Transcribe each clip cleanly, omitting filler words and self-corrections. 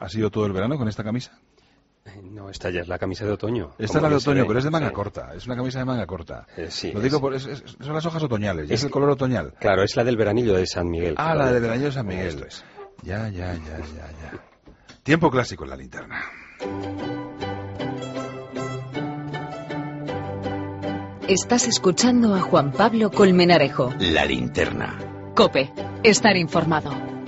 ¿Has ido todo el verano con esta camisa? No, esta ya es la camisa de otoño. Esta es la de otoño, pero es de manga corta. Es una camisa de manga corta. Sí. Lo digo son las hojas otoñales, es el color otoñal. Claro, es la del veranillo de San Miguel. Ah, la del veranillo de San Miguel. Esto es. Ya. Tiempo clásico en la linterna. Estás escuchando a Juan Pablo Colmenarejo. La linterna. COPE. Estar informado.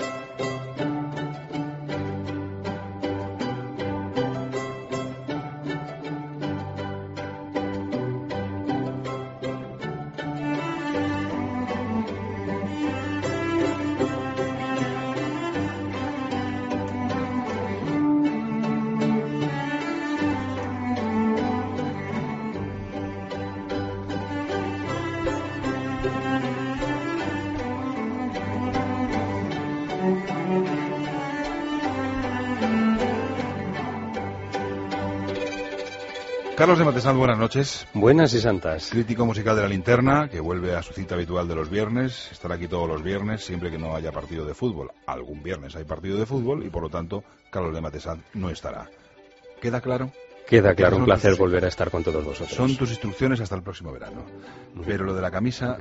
Carlos de Matesanz, buenas noches. Buenas y santas. Crítico musical de la linterna, que vuelve a su cita habitual de los viernes. Estará aquí todos los viernes, siempre que no haya partido de fútbol. Algún viernes hay partido de fútbol y, por lo tanto, Carlos de Matesanz no estará. ¿Queda claro? Queda claro, un placer volver a estar con todos vosotros. Son tus instrucciones hasta el próximo verano. Pero lo de la camisa...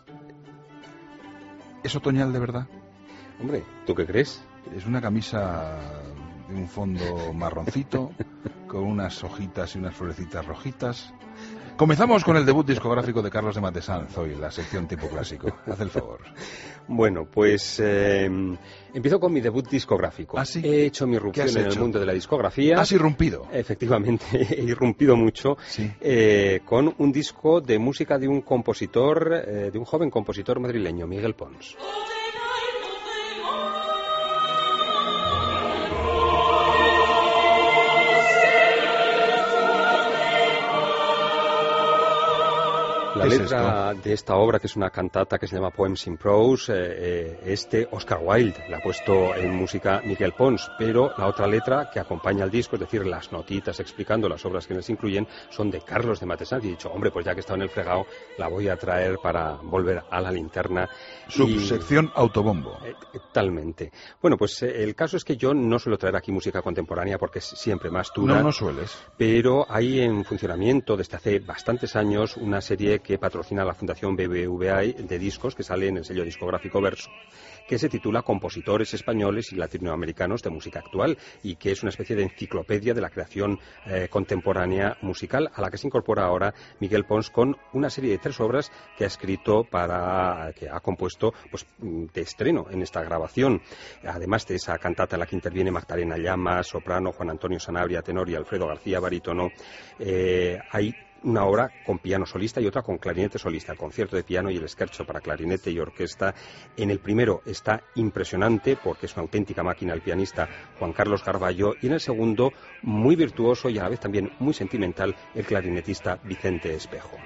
¿Es otoñal de verdad? Hombre, ¿tú qué crees? Es una camisa de un fondo marroncito, con unas hojitas y unas florecitas rojitas. Comenzamos con el debut discográfico de Carlos de Matesanz hoy, la sección tipo clásico. Haz el favor. Bueno, pues empiezo con mi debut discográfico. ¿Ah, sí? He hecho mi irrupción en el mundo de la discografía. ¿Has irrumpido? Efectivamente, he irrumpido mucho, sí. Con un disco de música de un compositor, de un joven compositor madrileño, Miguel Pons. La letra de esta obra, que es una cantata que se llama Poems in Prose, es de Oscar Wilde, la ha puesto en música Miguel Pons, pero la otra letra que acompaña al disco, es decir, las notitas explicando las obras que les incluyen, son de Carlos de Matesanz, y he dicho, hombre, pues ya que he estado en el fregado, la voy a traer para volver a la linterna. Subsección autobombo. Totalmente. Bueno, pues el caso es que yo no suelo traer aquí música contemporánea porque es siempre más dura. No sueles. Pero hay en funcionamiento desde hace bastantes años una serie que patrocina la Fundación BBVA de discos que sale en el sello discográfico Verso, que se titula Compositores españoles y latinoamericanos de música actual, y que es una especie de enciclopedia de la creación contemporánea musical, a la que se incorpora ahora Miguel Pons con una serie de 3 obras que ha escrito que ha compuesto pues de estreno en esta grabación. Además de esa cantata en la que interviene Magdalena Llamas, soprano, Juan Antonio Sanabria, tenor, y Alfredo García, barítono, hay una obra con piano solista y otra con clarinete solista, el concierto de piano y el scherzo para clarinete y orquesta. En el primero está impresionante porque es una auténtica máquina el pianista Juan Carlos Garballo, y en el segundo muy virtuoso y a la vez también muy sentimental el clarinetista Vicente Espejo.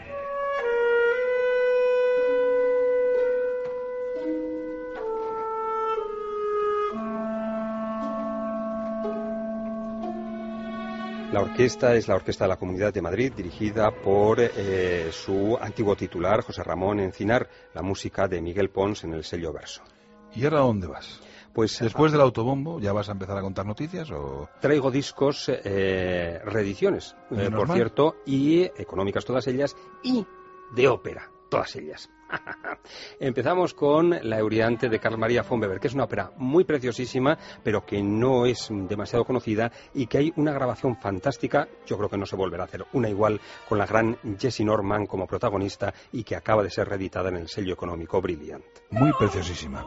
La orquesta es la Orquesta de la Comunidad de Madrid, dirigida por su antiguo titular, José Ramón Encinar, la música de Miguel Pons en el sello Verso. ¿Y ahora dónde vas? Pues después del autobombo, ¿ya vas a empezar a contar noticias o...? Traigo discos, reediciones, por cierto, y económicas todas ellas, y de ópera, todas ellas. Empezamos con La Eurydice de Carl Maria von Weber, que es una ópera muy preciosísima, pero que no es demasiado conocida, y que hay una grabación fantástica, yo creo que no se volverá a hacer una igual, con la gran Jessye Norman como protagonista, y que acaba de ser reeditada en el sello económico Brilliant. Muy preciosísima.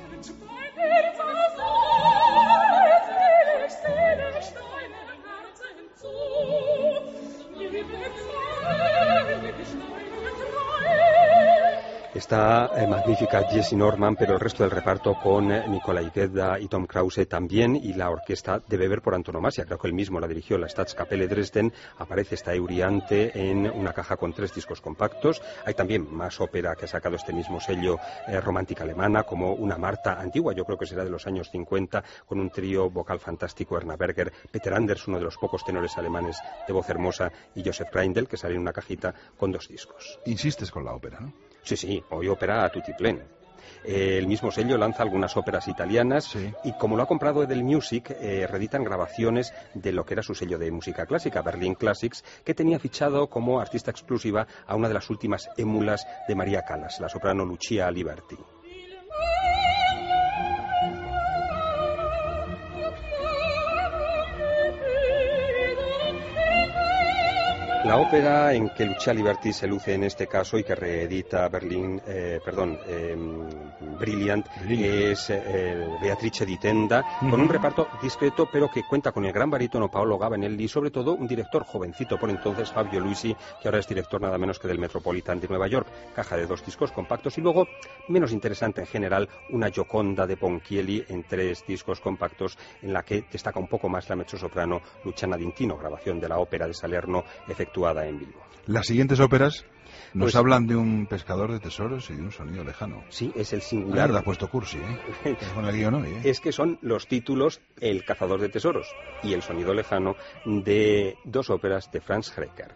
Está magnífica Jessye Norman, pero el resto del reparto con Nikolai Gedda y Tom Krause también, y la orquesta de Weber por antonomasia, creo que él mismo la dirigió, la Staatskapelle Dresden. Aparece esta Eurydice en una caja con 3 discos compactos. Hay también más ópera que ha sacado este mismo sello, romántica alemana, como Una Marta antigua, yo creo que será de los años 50, con un trío vocal fantástico, Erna Berger, Peter Anders, uno de los pocos tenores alemanes de voz hermosa, y Joseph Greindl, que sale en una cajita con 2 discos. Insistes con la ópera, ¿no? Sí, hoy ópera a tutiplén. El mismo sello lanza algunas óperas italianas Sí. y como lo ha comprado Edel Music, reeditan grabaciones de lo que era su sello de música clásica, Berlin Classics, que tenía fichado como artista exclusiva a una de las últimas émulas de María Callas, la soprano Lucia Liberti. La ópera en que Lucia Liberti se luce en este caso y que reedita Brilliant es Beatrice di Tenda, con un reparto discreto pero que cuenta con el gran barítono Paolo Gabanelli y sobre todo un director jovencito por entonces, Fabio Luisi, que ahora es director nada menos que del Metropolitan de Nueva York, caja de 2 discos compactos y luego, menos interesante en general, una Gioconda de Ponchielli en 3 discos compactos en la que destaca un poco más la mezzosoprano Luciana D'Intino, grabación de la ópera de Salerno efectuada en vivo. Las siguientes óperas nos Pues- hablan de un pescador de tesoros y de un sonido lejano. Sí, es el Claro, singular. te has puesto cursi, ¿eh? Con el guión hoy, ¿eh? Es que son los títulos El cazador de tesoros y El sonido lejano de 2 óperas de Franz Schreker.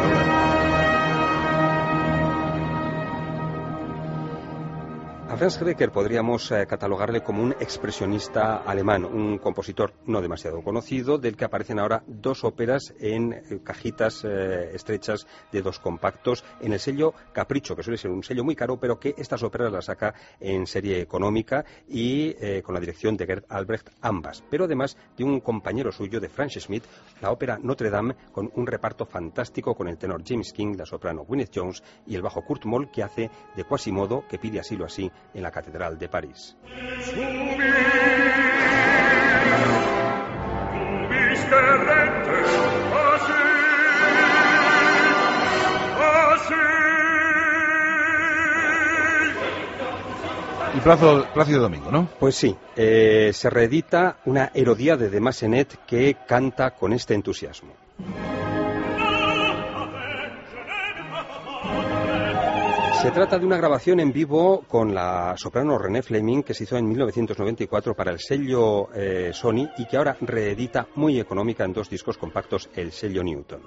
A Franz Schreker podríamos catalogarle como un expresionista alemán, un compositor no demasiado conocido, del que aparecen ahora 2 óperas en cajitas estrechas de 2 compactos en el sello Capricho, que suele ser un sello muy caro, pero que estas óperas las saca en serie económica y con la dirección de Gerd Albrecht ambas, pero además de un compañero suyo, de Franz Schmidt, la ópera Notre Dame, con un reparto fantástico con el tenor James King, la soprano Gwyneth Jones y el bajo Kurt Moll, que hace de Quasimodo, que pide asilo así en la Catedral de París. Y Plácido Domingo, ¿no? Pues sí, se reedita una Herodíade de Massenet que canta con este entusiasmo. Se trata de una grabación en vivo con la soprano René Fleming que se hizo en 1994 para el sello Sony y que ahora reedita muy económica en 2 discos compactos el sello Newton.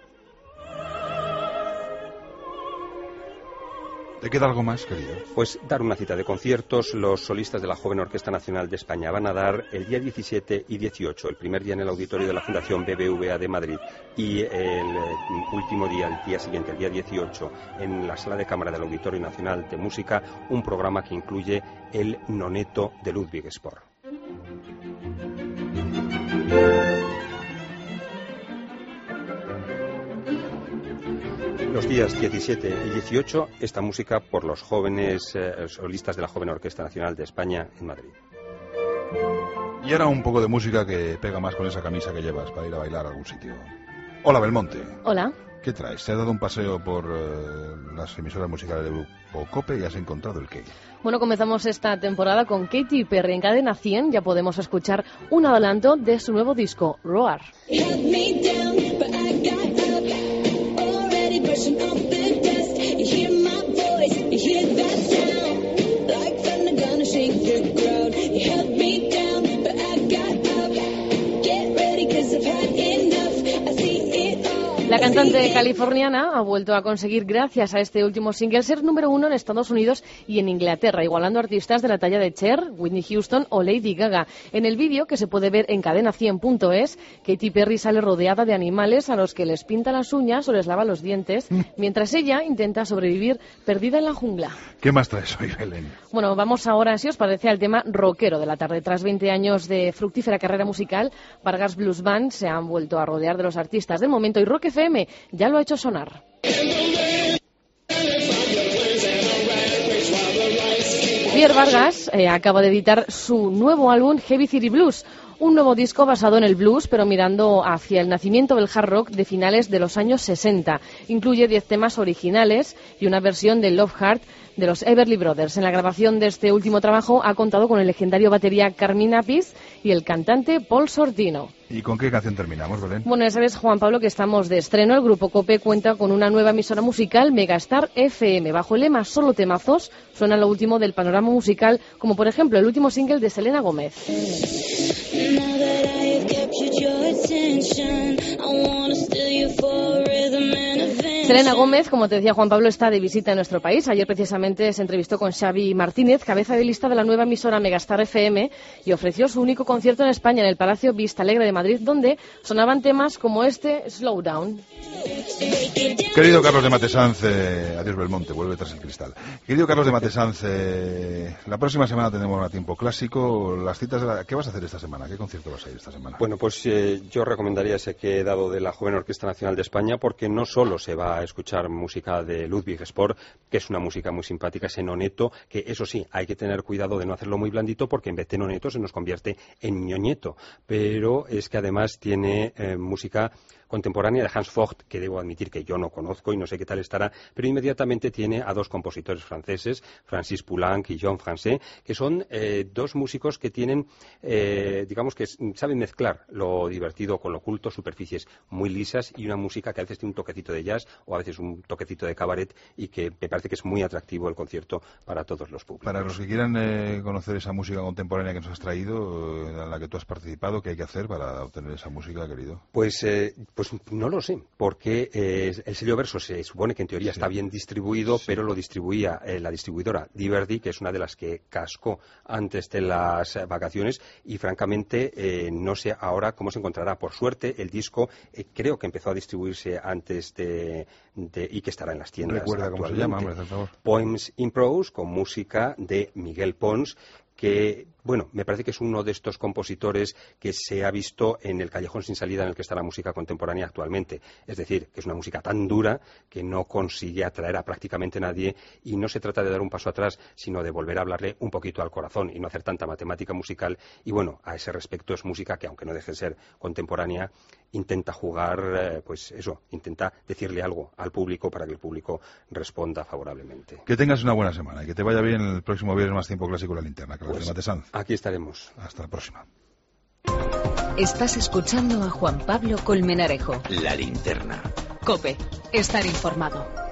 ¿Te queda algo más, querido? Pues dar una cita de conciertos. Los solistas de la Joven Orquesta Nacional de España van a dar el día 17 y 18, el primer día en el auditorio de la Fundación BBVA de Madrid y el último día, el día siguiente, el día 18, en la Sala de Cámara del Auditorio Nacional de Música, un programa que incluye el Noneto de Ludwig Spohr. Los días 17 y 18, esta música por los jóvenes solistas de la Joven Orquesta Nacional de España en Madrid. Y ahora un poco de música que pega más con esa camisa que llevas para ir a bailar a algún sitio. Hola, Belmonte. Hola. ¿Qué traes? ¿Te has dado un paseo por las emisoras musicales de Grupo COPE y has encontrado el qué? Bueno, comenzamos esta temporada con Katy Perry en Cadena 100. Ya podemos escuchar un adelanto de su nuevo disco, Roar. La cantante californiana ha vuelto a conseguir, gracias a este último single, ser número 1 en Estados Unidos y en Inglaterra, igualando artistas de la talla de Cher, Whitney Houston o Lady Gaga. En el vídeo, que se puede ver en cadena100.es, Katy Perry sale rodeada de animales a los que les pinta las uñas o les lava los dientes, mientras ella intenta sobrevivir perdida en la jungla. ¿Qué más traes hoy, Belén? Bueno, vamos ahora, si os parece, al tema rockero de la tarde. Tras 20 años de fructífera carrera musical, Vargas Blues Band se han vuelto a rodear de los artistas del momento y Rock FM ya lo ha hecho sonar. Pierre Vargas acaba de editar su nuevo álbum Heavy City Blues, un nuevo disco basado en el blues, pero mirando hacia el nacimiento del hard rock de finales de los años 60. Incluye 10 temas originales y una versión de Love Heart de los Everly Brothers. En la grabación de este último trabajo ha contado con el legendario batería Carmine Appice y el cantante Paul Sortino. ¿Y con qué canción terminamos, Belén? Bueno, ya sabes, Juan Pablo, que estamos de estreno. El Grupo COPE cuenta con una nueva emisora musical, Megastar FM. Bajo el lema Solo temazos, suena lo último del panorama musical, como por ejemplo el último single de Selena Gómez. Selena Gómez, como te decía Juan Pablo, está de visita en nuestro país. Ayer precisamente se entrevistó con Xavi Martínez, cabeza de lista de la nueva emisora Megastar FM, y ofreció su único concierto en España, en el Palacio Vista Alegre de Madrid, donde sonaban temas como este, Slow Down. Querido Carlos de Matesanz, adiós Belmonte, vuelve tras el cristal. Querido Carlos de Matesanz, la próxima semana tenemos un tiempo clásico. Las citas ¿Qué vas a hacer esta semana? ¿Qué concierto vas a ir esta semana? Bueno, pues yo recomendaría ese que he dado de la Joven Orquesta Nacional de España, porque no solo se va a escuchar música de Ludwig Spohr, que es una música muy simpática, ese noneto, que eso sí, hay que tener cuidado de no hacerlo muy blandito, porque en vez de noneto se nos convierte en ñoñeto. Pero es que además tiene música contemporánea de Hans Vogt, que debo admitir que yo no conozco y no sé qué tal estará, pero inmediatamente tiene a dos compositores franceses, Francis Poulenc y Jean Francais, que son dos músicos que tienen, digamos que saben mezclar lo divertido con lo culto, superficies muy lisas y una música que a veces tiene un toquecito de jazz o a veces un toquecito de cabaret, y que me parece que es muy atractivo el concierto para todos los públicos. Para los que quieran conocer esa música contemporánea que nos has traído, en la que tú has participado, ¿qué hay que hacer para obtener esa música, querido? Pues no lo sé, porque el sello Verso se supone que en teoría está bien distribuido, pero lo distribuía la distribuidora Diverdi, que es una de las que cascó antes de las vacaciones, y francamente no sé ahora cómo se encontrará. Por suerte el disco creo que empezó a distribuirse antes y que estará en las tiendas. ¿Recuerda cómo se llama, hombre, por favor? Poems in Prose, con música de Miguel Pons, que, bueno, me parece que es uno de estos compositores que se ha visto en el callejón sin salida en el que está la música contemporánea actualmente. Es decir, que es una música tan dura que no consigue atraer a prácticamente nadie, y no se trata de dar un paso atrás, sino de volver a hablarle un poquito al corazón y no hacer tanta matemática musical. Y bueno, a ese respecto es música que, aunque no deje de ser contemporánea, intenta jugar, pues eso, intenta decirle algo al público para que el público responda favorablemente. Que tengas una buena semana y que te vaya bien el próximo viernes Más Tiempo Clásico La Linterna. Carlos de Matesanz. Aquí estaremos. Hasta la próxima. Estás escuchando a Juan Pablo Colmenarejo. La Linterna. COPE. Estar informado.